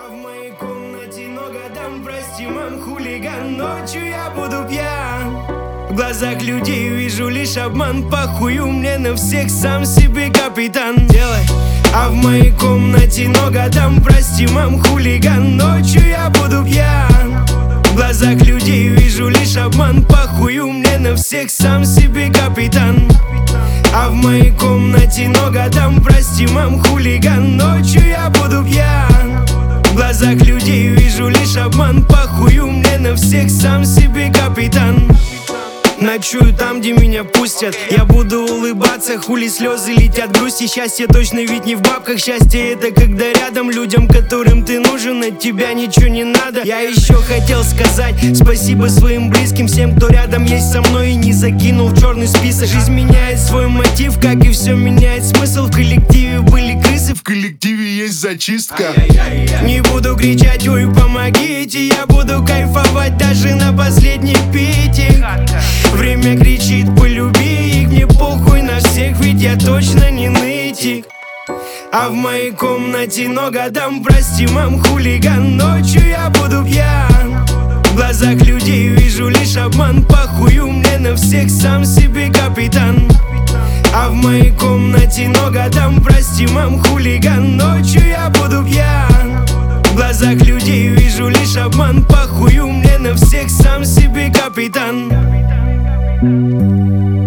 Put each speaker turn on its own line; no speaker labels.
В моей комнате много дам, прости, мам, хулиган. Ночью я буду пьян. В глазах людей вижу лишь обман. Похую мне на всех, сам себе капитан. Делай. А в моей комнате много дам, прости, мам, хулиган. Ночью я буду пьян. В глазах людей вижу лишь обман. Похую мне на всех, сам себе капитан. А в моей комнате много дам, прости, мам, хулиган. Ночью я буду пьян. В глазах людей вижу лишь обман. Похую мне на всех, сам себе капитан. Ночую там, где меня пустят. Я буду улыбаться, хули слезы летят. Грусти, счастье точно ведь не в бабках. Счастье это когда рядом людям, которым ты нужен. От тебя ничего не надо. Я еще хотел сказать спасибо своим близким, всем, кто рядом есть со мной и не закинул в черный список. Жизнь меняет свой мотив, как и все меняет смысл. В коллективе были крысы, в коллективе есть зачистка. Не буду кричать, ой, помогите. Я буду кайфовать даже на последней пяти. Время кричит, полюби их, мне похуй на всех, ведь я точно не нытик. А в моей комнате много дам, прости, мам, хулиган. Ночью я буду пьян. В глазах людей вижу лишь обман. Похую мне на всех, сам себе капитан. А в моей комнате много дам, прости, мам, хулиган. Ночью я буду пьян. В глазах людей вижу лишь обман. Похую мне на всех, сам себе капитан.